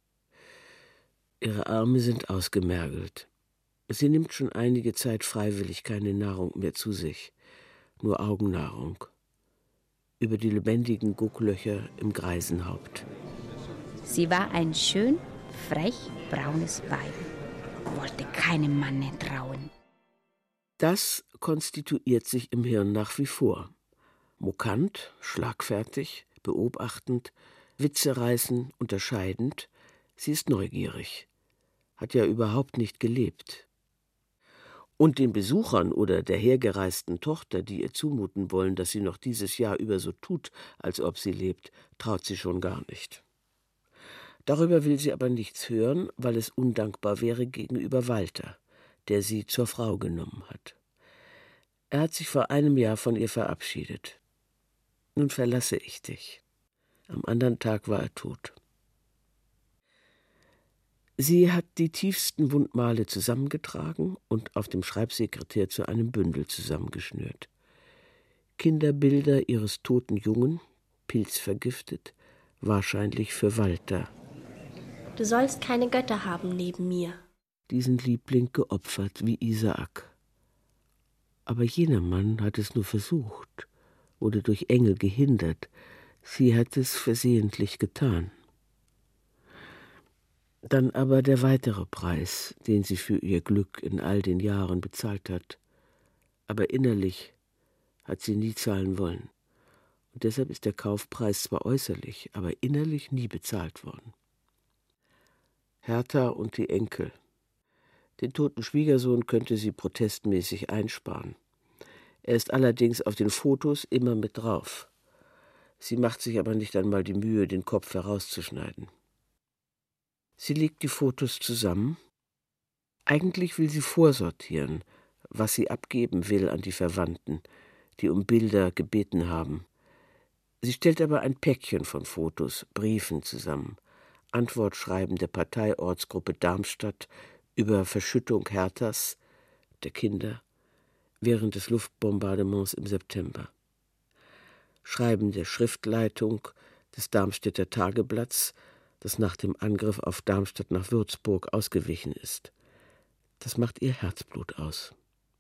Ihre Arme sind ausgemergelt. Sie nimmt schon einige Zeit freiwillig keine Nahrung mehr zu sich, nur Augennahrung. Über die lebendigen Gucklöcher im Greisenhaupt. Sie war ein schön, frech, braunes Weib. Wollte keinem Manne trauen. Das konstituiert sich im Hirn nach wie vor. Mokant, schlagfertig, beobachtend, Witze reißen, unterscheidend. Sie ist neugierig. Hat ja überhaupt nicht gelebt. Und den Besuchern oder der hergereisten Tochter, die ihr zumuten wollen, dass sie noch dieses Jahr über so tut, als ob sie lebt, traut sie schon gar nicht. Darüber will sie aber nichts hören, weil es undankbar wäre gegenüber Walter, der sie zur Frau genommen hat. Er hat sich vor einem Jahr von ihr verabschiedet. Nun verlasse ich dich. Am anderen Tag war er tot. Sie hat die tiefsten Wundmale zusammengetragen und auf dem Schreibsekretär zu einem Bündel zusammengeschnürt. Kinderbilder ihres toten Jungen, pilzvergiftet, wahrscheinlich für Walter. Du sollst keine Götter haben neben mir. Diesen Liebling geopfert wie Isaak. Aber jener Mann hat es nur versucht, wurde durch Engel gehindert. Sie hat es versehentlich getan. Dann aber der weitere Preis, den sie für ihr Glück in all den Jahren bezahlt hat. Aber innerlich hat sie nie zahlen wollen. Und deshalb ist der Kaufpreis zwar äußerlich, aber innerlich nie bezahlt worden. Hertha und die Enkel. Den toten Schwiegersohn könnte sie protestmäßig einsparen. Er ist allerdings auf den Fotos immer mit drauf. Sie macht sich aber nicht einmal die Mühe, den Kopf herauszuschneiden. Sie legt die Fotos zusammen. Eigentlich will sie vorsortieren, was sie abgeben will an die Verwandten, die um Bilder gebeten haben. Sie stellt aber ein Päckchen von Fotos, Briefen zusammen. Antwortschreiben der Parteiortsgruppe Darmstadt über Verschüttung Herthas, der Kinder, während des Luftbombardements im September. Schreiben der Schriftleitung des Darmstädter Tageblatts, das nach dem Angriff auf Darmstadt nach Würzburg ausgewichen ist. Das macht ihr Herzblut aus.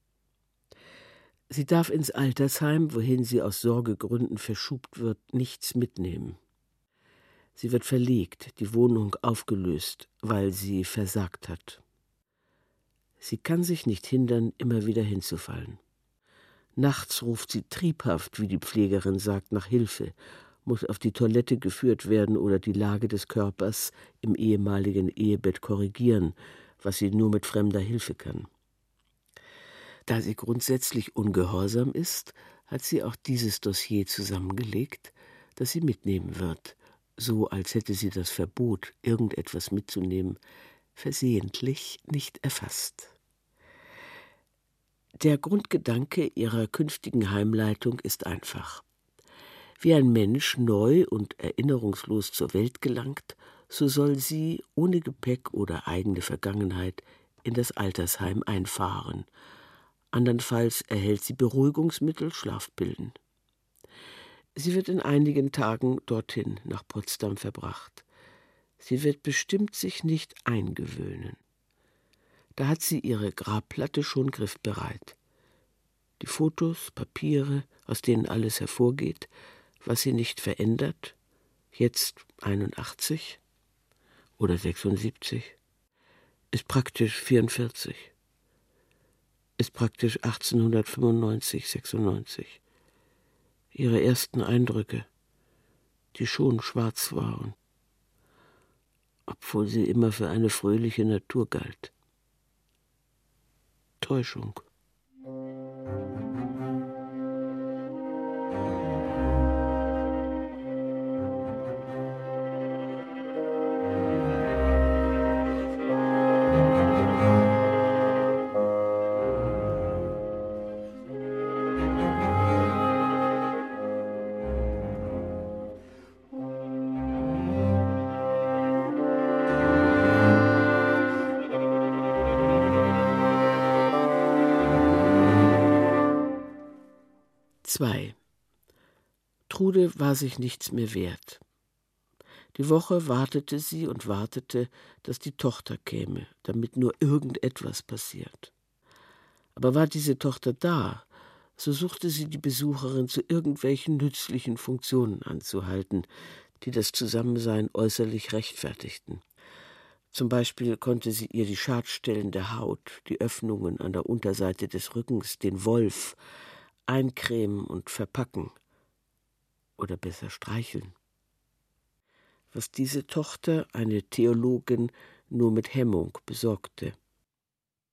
Sie darf ins Altersheim, wohin sie aus Sorgegründen verschubt wird, nichts mitnehmen. Sie wird verlegt, die Wohnung aufgelöst, weil sie versagt hat. Sie kann sich nicht hindern, immer wieder hinzufallen. Nachts ruft sie triebhaft, wie die Pflegerin sagt, nach Hilfe, muss auf die Toilette geführt werden oder die Lage des Körpers im ehemaligen Ehebett korrigieren, was sie nur mit fremder Hilfe kann. Da sie grundsätzlich ungehorsam ist, hat sie auch dieses Dossier zusammengelegt, das sie mitnehmen wird, so als hätte sie das Verbot, irgendetwas mitzunehmen, versehentlich nicht erfasst. Der Grundgedanke ihrer künftigen Heimleitung ist einfach. Wie ein Mensch neu und erinnerungslos zur Welt gelangt, so soll sie ohne Gepäck oder eigene Vergangenheit in das Altersheim einfahren. Andernfalls erhält sie Beruhigungsmittel, Schlafpillen. Sie wird in einigen Tagen dorthin nach Potsdam verbracht. Sie wird bestimmt sich nicht eingewöhnen. Da hat sie ihre Grabplatte schon griffbereit. Die Fotos, Papiere, aus denen alles hervorgeht, was sie nicht verändert, jetzt 81 oder 76, ist praktisch 44, ist praktisch 1895, 96. Ihre ersten Eindrücke, die schon schwarz waren, obwohl sie immer für eine fröhliche Natur galt. Täuschung. Trude war sich nichts mehr wert. Die Woche wartete sie und wartete, dass die Tochter käme, damit nur irgendetwas passiert. Aber war diese Tochter da, so suchte sie die Besucherin zu irgendwelchen nützlichen Funktionen anzuhalten, die das Zusammensein äußerlich rechtfertigten. Zum Beispiel konnte sie ihr die Schadstellen der Haut, die Öffnungen an der Unterseite des Rückens, den Wolf, eincremen und verpacken. Oder besser streicheln. Was diese Tochter, eine Theologin, nur mit Hemmung besorgte.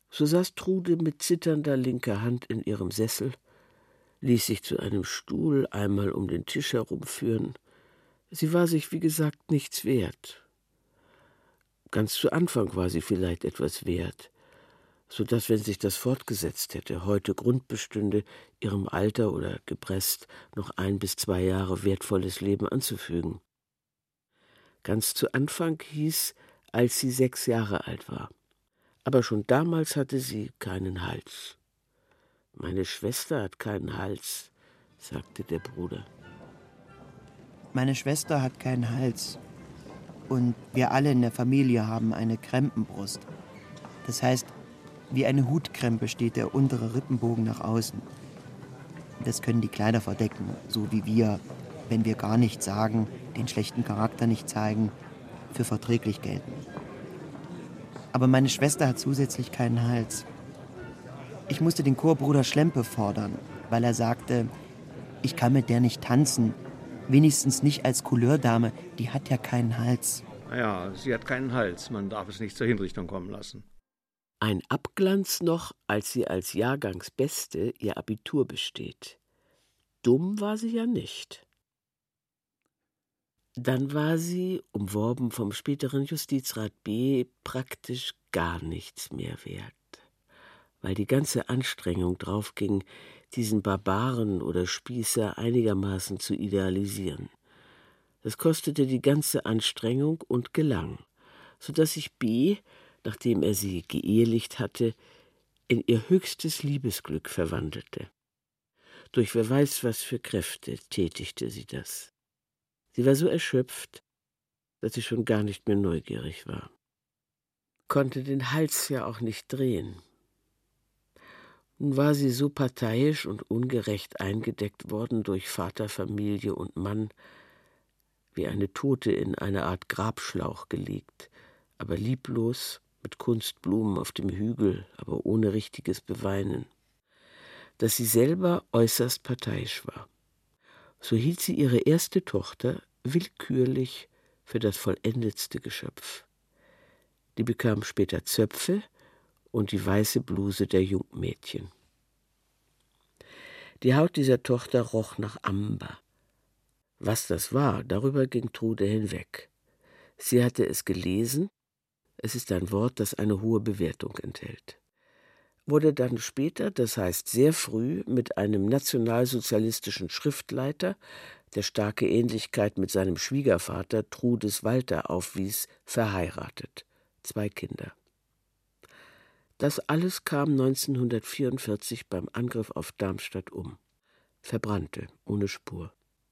So saß Trude mit zitternder linker Hand in ihrem Sessel, ließ sich zu einem Stuhl einmal um den Tisch herumführen. Sie war sich, wie gesagt, nichts wert. Ganz zu Anfang war sie vielleicht etwas wert, so dass, wenn sich das fortgesetzt hätte, heute Grund bestünde, ihrem Alter oder gepresst noch 1 bis 2 Jahre wertvolles Leben anzufügen. Ganz zu Anfang hieß, als sie 6 Jahre alt war. Aber schon damals hatte sie keinen Hals. »Meine Schwester hat keinen Hals«, sagte der Bruder. Meine Schwester hat keinen Hals. Und wir alle in der Familie haben eine Krempenbrust. Das heißt, wie eine Hutkrempe steht der untere Rippenbogen nach außen. Das können die Kleider verdecken, so wie wir, wenn wir gar nichts sagen, den schlechten Charakter nicht zeigen, für verträglich gelten. Aber meine Schwester hat zusätzlich keinen Hals. Ich musste den Chorbruder Schlempe fordern, weil er sagte, ich kann mit der nicht tanzen, wenigstens nicht als Couleurdame, die hat ja keinen Hals. Naja, sie hat keinen Hals, man darf es nicht zur Hinrichtung kommen lassen. Ein Abglanz noch, als sie als Jahrgangsbeste ihr Abitur besteht. Dumm war sie ja nicht. Dann war sie, umworben vom späteren Justizrat B., praktisch gar nichts mehr wert, weil die ganze Anstrengung drauf ging, diesen Barbaren oder Spießer einigermaßen zu idealisieren. Das kostete die ganze Anstrengung und gelang, so dass sich B., nachdem er sie geehelicht hatte, in ihr höchstes Liebesglück verwandelte. Durch wer weiß was für Kräfte tätigte sie das. Sie war so erschöpft, dass sie schon gar nicht mehr neugierig war. Konnte den Hals ja auch nicht drehen. Nun war sie so parteiisch und ungerecht eingedeckt worden durch Vater, Familie und Mann, wie eine Tote in eine Art Grabschlauch gelegt, aber lieblos, mit Kunstblumen auf dem Hügel, aber ohne richtiges Beweinen, dass sie selber äußerst parteiisch war. So hielt sie ihre erste Tochter willkürlich für das vollendetste Geschöpf. Die bekam später Zöpfe und die weiße Bluse der Jungmädchen. Die Haut dieser Tochter roch nach Amber. Was das war, darüber ging Trude hinweg. Sie hatte es gelesen. Es ist ein Wort, das eine hohe Bewertung enthält. Wurde dann später, das heißt sehr früh, mit einem nationalsozialistischen Schriftleiter, der starke Ähnlichkeit mit seinem Schwiegervater Trudes Walter aufwies, verheiratet. 2 Kinder. Das alles kam 1944 beim Angriff auf Darmstadt um. Verbrannte, ohne Spur.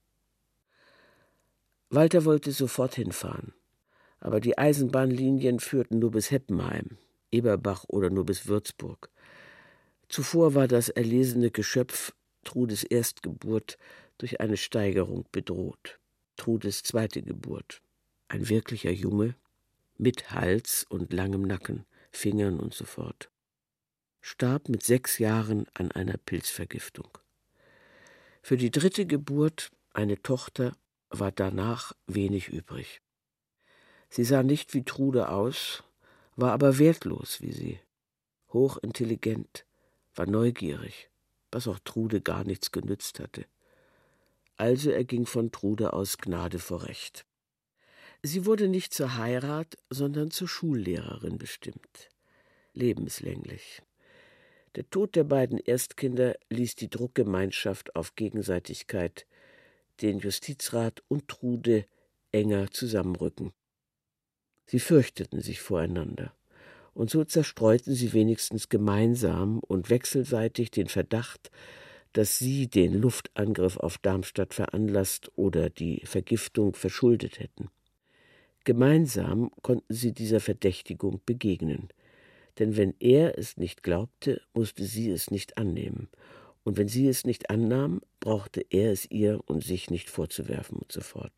Walter wollte sofort hinfahren, aber die Eisenbahnlinien führten nur bis Heppenheim, Eberbach oder nur bis Würzburg. Zuvor war das erlesene Geschöpf, Trudes Erstgeburt, durch eine Steigerung bedroht. Trudes zweite Geburt. Ein wirklicher Junge, mit Hals und langem Nacken, Fingern und so fort. Starb mit 6 Jahren an einer Pilzvergiftung. Für die dritte Geburt, eine Tochter, war danach wenig übrig. Sie sah nicht wie Trude aus, war aber wertlos wie sie. Hochintelligent, war neugierig, was auch Trude gar nichts genützt hatte. Also erging von Trude aus Gnade vor Recht. Sie wurde nicht zur Heirat, sondern zur Schullehrerin bestimmt. Lebenslänglich. Der Tod der beiden Erstkinder ließ die Druckgemeinschaft auf Gegenseitigkeit, den Justizrat und Trude, enger zusammenrücken. Sie fürchteten sich voreinander, und so zerstreuten sie wenigstens gemeinsam und wechselseitig den Verdacht, dass sie den Luftangriff auf Darmstadt veranlasst oder die Vergiftung verschuldet hätten. Gemeinsam konnten sie dieser Verdächtigung begegnen, denn wenn er es nicht glaubte, musste sie es nicht annehmen, und wenn sie es nicht annahm, brauchte er es ihr und sich nicht vorzuwerfen und so fort.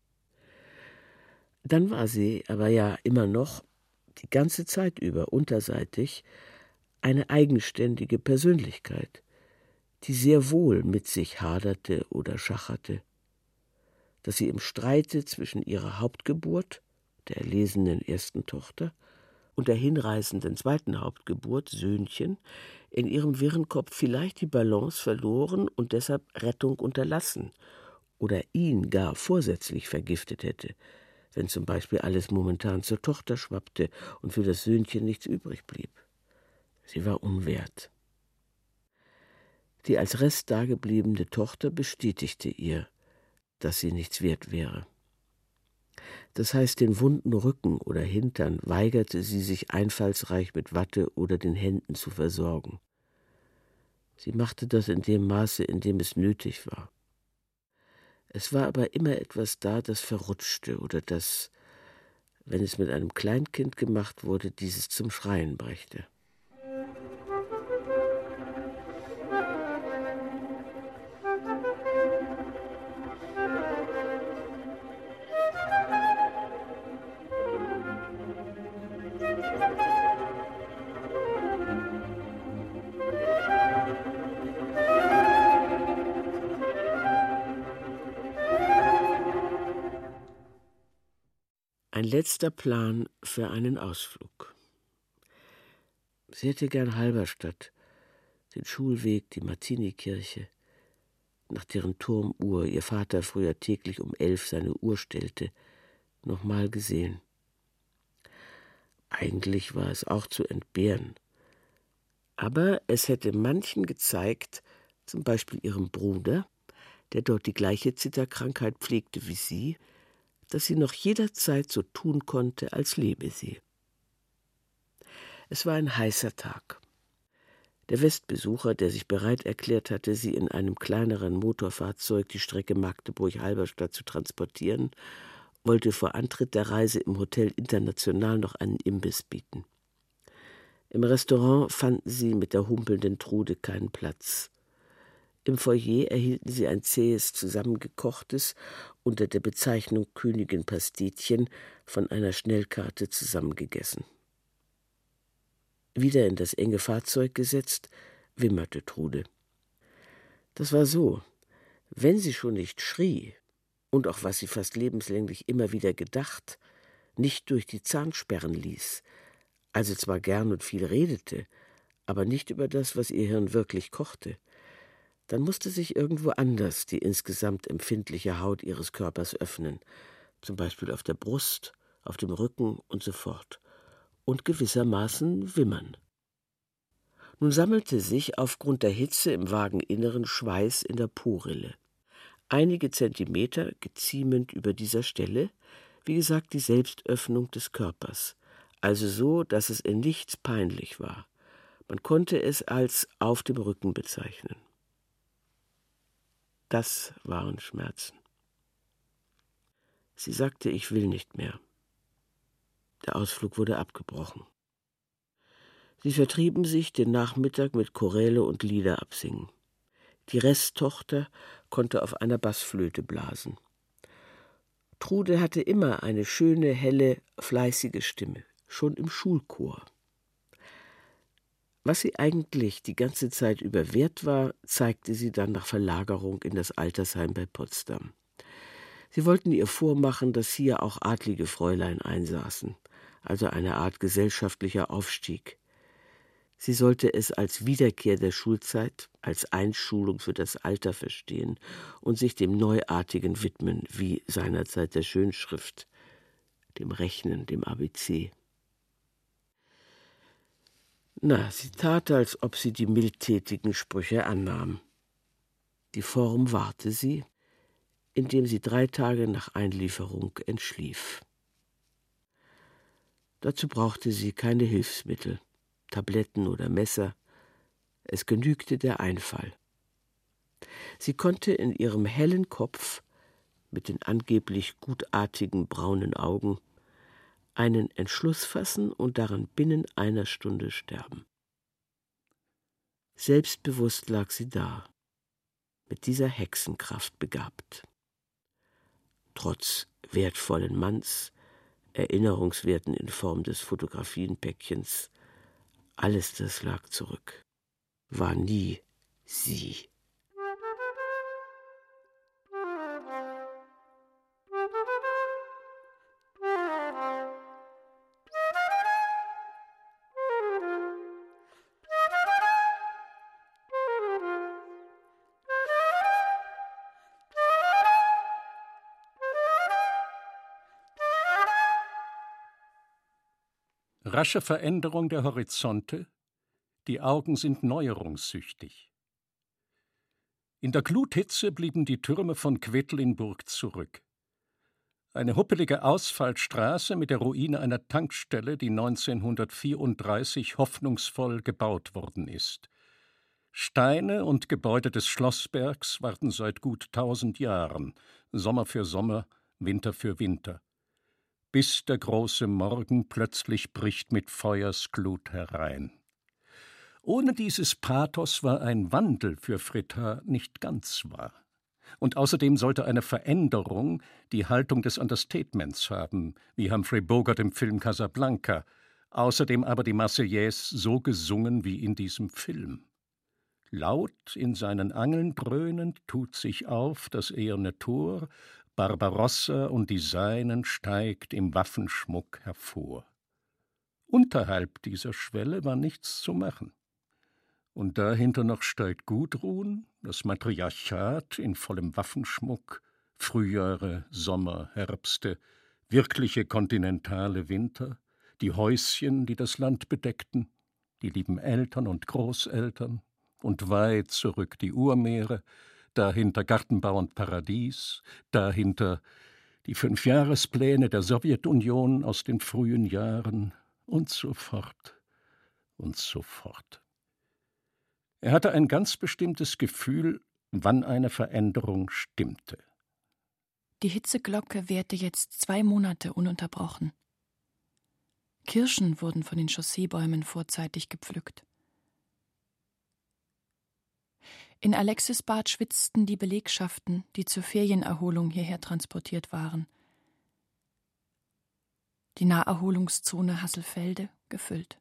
Dann war sie aber ja immer noch, die ganze Zeit über unterseitig, eine eigenständige Persönlichkeit, die sehr wohl mit sich haderte oder schacherte, dass sie im Streite zwischen ihrer Hauptgeburt, der erlesenen ersten Tochter, und der hinreißenden zweiten Hauptgeburt, Söhnchen, in ihrem wirren Kopf vielleicht die Balance verloren und deshalb Rettung unterlassen oder ihn gar vorsätzlich vergiftet hätte, wenn zum Beispiel alles momentan zur Tochter schwappte und für das Söhnchen nichts übrig blieb. Sie war unwert. Die als Rest dagebliebene Tochter bestätigte ihr, dass sie nichts wert wäre. Das heißt, den wunden Rücken oder Hintern weigerte sie sich einfallsreich mit Watte oder den Händen zu versorgen. Sie machte das in dem Maße, in dem es nötig war. Es war aber immer etwas da, das verrutschte oder das, wenn es mit einem Kleinkind gemacht wurde, dieses zum Schreien brächte. Ein letzter Plan für einen Ausflug. Sie hätte gern Halberstadt, den Schulweg, die Martinikirche, nach deren Turmuhr ihr Vater früher täglich um 11 seine Uhr stellte, noch mal gesehen. Eigentlich war es auch zu entbehren. Aber es hätte manchen gezeigt, zum Beispiel ihrem Bruder, der dort die gleiche Zitterkrankheit pflegte wie sie, dass sie noch jederzeit so tun konnte, als lebe sie. Es war ein heißer Tag. Der Westbesucher, der sich bereit erklärt hatte, sie in einem kleineren Motorfahrzeug die Strecke Magdeburg-Halberstadt zu transportieren, wollte vor Antritt der Reise im Hotel International noch einen Imbiss bieten. Im Restaurant fanden sie mit der humpelnden Trude keinen Platz. Im Foyer erhielten sie ein zähes, zusammengekochtes, unter der Bezeichnung Königin Pastetchen, von einer Schnellkarte zusammengegessen. Wieder in das enge Fahrzeug gesetzt, wimmerte Trude. Das war so, wenn sie schon nicht schrie und auch, was sie fast lebenslänglich immer wieder gedacht, nicht durch die Zahnsperren ließ, also zwar gern und viel redete, aber nicht über das, was ihr Hirn wirklich kochte, dann musste sich irgendwo anders die insgesamt empfindliche Haut ihres Körpers öffnen, zum Beispiel auf der Brust, auf dem Rücken und so fort, und gewissermaßen wimmern. Nun sammelte sich aufgrund der Hitze im Wageninneren Schweiß in der Po-Rille. Einige Zentimeter geziemend über dieser Stelle, wie gesagt, die Selbstöffnung des Körpers, also so, dass es in nichts peinlich war. Man konnte es als auf dem Rücken bezeichnen. Das waren Schmerzen. Sie sagte, ich will nicht mehr. Der Ausflug wurde abgebrochen. Sie vertrieben sich den Nachmittag mit Choräle und Lieder absingen. Die Resttochter konnte auf einer Bassflöte blasen. Trude hatte immer eine schöne, helle, fleißige Stimme, schon im Schulchor. Was sie eigentlich die ganze Zeit über wert war, zeigte sie dann nach Verlagerung in das Altersheim bei Potsdam. Sie wollten ihr vormachen, dass hier auch adlige Fräulein einsaßen, also eine Art gesellschaftlicher Aufstieg. Sie sollte es als Wiederkehr der Schulzeit, als Einschulung für das Alter verstehen und sich dem Neuartigen widmen, wie seinerzeit der Schönschrift, dem Rechnen, dem ABC. Sie tat, als ob sie die mildtätigen Sprüche annahm. Die Form wahrte sie, indem sie 3 Tage nach Einlieferung entschlief. Dazu brauchte sie keine Hilfsmittel, Tabletten oder Messer. Es genügte der Einfall. Sie konnte in ihrem hellen Kopf, mit den angeblich gutartigen braunen Augen, einen Entschluss fassen und daran binnen einer Stunde sterben. Selbstbewusst lag sie da, mit dieser Hexenkraft begabt. Trotz wertvollen Manns, Erinnerungswerten in Form des Fotografienpäckchens, alles das lag zurück, war nie sie. Rasche Veränderung der Horizonte, die Augen sind neuerungssüchtig. In der Gluthitze blieben die Türme von Quedlinburg zurück. Eine huppelige Ausfallstraße mit der Ruine einer Tankstelle, die 1934 hoffnungsvoll gebaut worden ist. Steine und Gebäude des Schlossbergs warten seit gut 1000 Jahren, Sommer für Sommer, Winter für Winter. Bis der große Morgen plötzlich bricht mit Feuersglut herein. Ohne dieses Pathos war ein Wandel für Frittard nicht ganz wahr. Und außerdem sollte eine Veränderung die Haltung des Understatements haben, wie Humphrey Bogart im Film Casablanca, außerdem aber die Marseillaise so gesungen wie in diesem Film. Laut in seinen Angeln dröhnend tut sich auf das eherne Tor, Barbarossa und die Seinen steigt im Waffenschmuck hervor. Unterhalb dieser Schwelle war nichts zu machen. Und dahinter noch steigt Gudrun, das Matriarchat in vollem Waffenschmuck, Frühjahre, Sommer, Herbste, wirkliche kontinentale Winter, die Häuschen, die das Land bedeckten, die lieben Eltern und Großeltern, und weit zurück die Urmeere, dahinter Gartenbau und Paradies, dahinter die 5 Jahrespläne der Sowjetunion aus den frühen Jahren und so fort und so fort. Er hatte ein ganz bestimmtes Gefühl, wann eine Veränderung stimmte. Die Hitzeglocke währte jetzt 2 Monate ununterbrochen. Kirschen wurden von den Chausseebäumen vorzeitig gepflückt. In Alexisbad schwitzten die Belegschaften, die zur Ferienerholung hierher transportiert waren. Die Naherholungszone Hasselfelde gefüllt.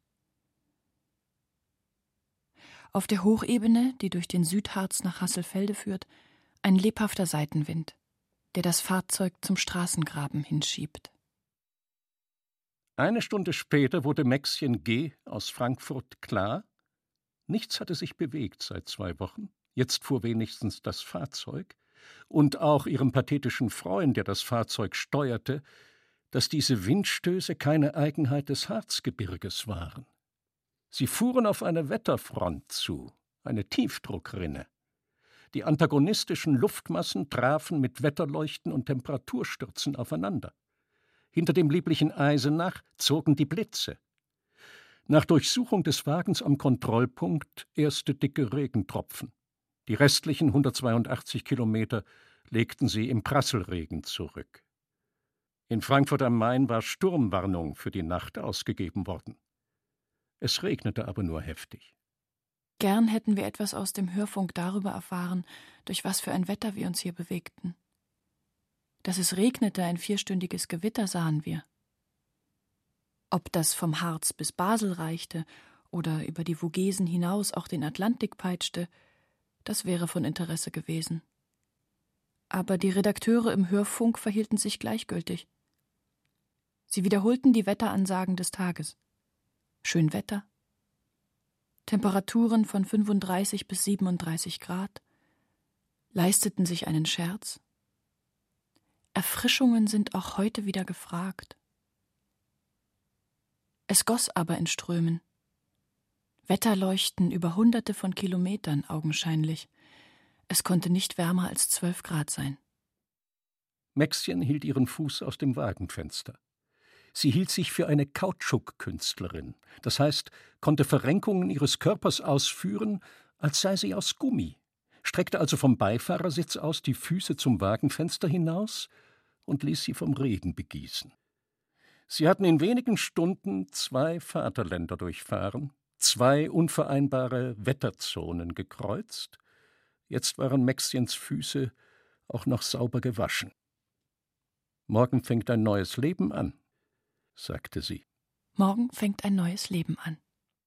Auf der Hochebene, die durch den Südharz nach Hasselfelde führt, ein lebhafter Seitenwind, der das Fahrzeug zum Straßengraben hinschiebt. Eine Stunde später wurde Mäxchen G. aus Frankfurt klar, nichts hatte sich bewegt seit 2 Wochen. Jetzt fuhr wenigstens das Fahrzeug, und auch ihrem pathetischen Freund, der das Fahrzeug steuerte, dass diese Windstöße keine Eigenheit des Harzgebirges waren. Sie fuhren auf eine Wetterfront zu, eine Tiefdruckrinne. Die antagonistischen Luftmassen trafen mit Wetterleuchten und Temperaturstürzen aufeinander. Hinter dem lieblichen Eisenach zogen die Blitze. Nach Durchsuchung des Wagens am Kontrollpunkt erste dicke Regentropfen. Die restlichen 182 Kilometer legten sie im Prasselregen zurück. In Frankfurt am Main war Sturmwarnung für die Nacht ausgegeben worden. Es regnete aber nur heftig. Gern hätten wir etwas aus dem Hörfunk darüber erfahren, durch was für ein Wetter wir uns hier bewegten. Dass es regnete, ein 4-stündiges Gewitter sahen wir. Ob das vom Harz bis Basel reichte oder über die Vogesen hinaus auch den Atlantik peitschte, das wäre von Interesse gewesen. Aber die Redakteure im Hörfunk verhielten sich gleichgültig. Sie wiederholten die Wetteransagen des Tages. Schön Wetter, Temperaturen von 35 bis 37 Grad, leisteten sich einen Scherz. Erfrischungen sind auch heute wieder gefragt. Es goss aber in Strömen. Wetterleuchten über Hunderte von Kilometern augenscheinlich. Es konnte nicht wärmer als 12 Grad sein. Mäxchen hielt ihren Fuß aus dem Wagenfenster. Sie hielt sich für eine Kautschukkünstlerin, das heißt, konnte Verrenkungen ihres Körpers ausführen, als sei sie aus Gummi, streckte also vom Beifahrersitz aus die Füße zum Wagenfenster hinaus und ließ sie vom Regen begießen. Sie hatten in wenigen Stunden 2 Vaterländer durchfahren, 2 unvereinbare Wetterzonen gekreuzt. Jetzt waren Mäxchens Füße auch noch sauber gewaschen. »Morgen fängt ein neues Leben an«, sagte sie. Morgen fängt ein neues Leben an.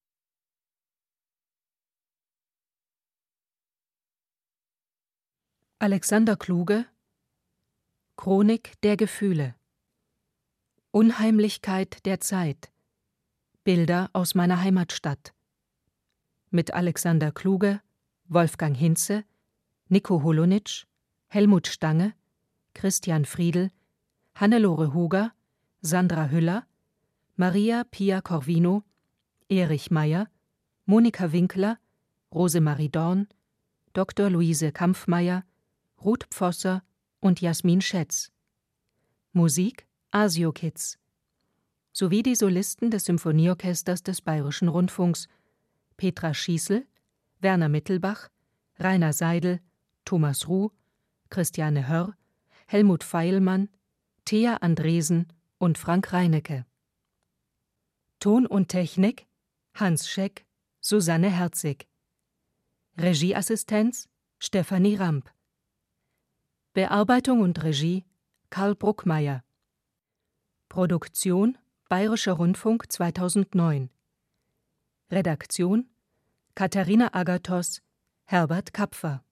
Alexander Kluge, Chronik der Gefühle. Unheimlichkeit der Zeit. Bilder aus meiner Heimatstadt. Mit Alexander Kluge, Wolfgang Hinze, Nico Holonitsch, Helmut Stange, Christian Friedl, Hannelore Huger, Sandra Hüller, Maria Pia Corvino, Erich Meyer, Monika Winkler, Rosemarie Dorn, Dr. Luise Kampfmeier, Ruth Pfosser und Jasmin Schätz. Musik Asio Kids. Sowie die Solisten des Symphonieorchesters des Bayerischen Rundfunks Petra Schießel, Werner Mittelbach, Rainer Seidel, Thomas Ruh, Christiane Hörr, Helmut Feilmann, Thea Andresen und Frank Reinecke. Ton und Technik Hans Scheck, Susanne Herzig. Regieassistenz Stefanie Ramp. Bearbeitung und Regie Karl Bruckmeier. Produktion Bayerischer Rundfunk 2009. Redaktion Katharina Agathos, Herbert Kapfer.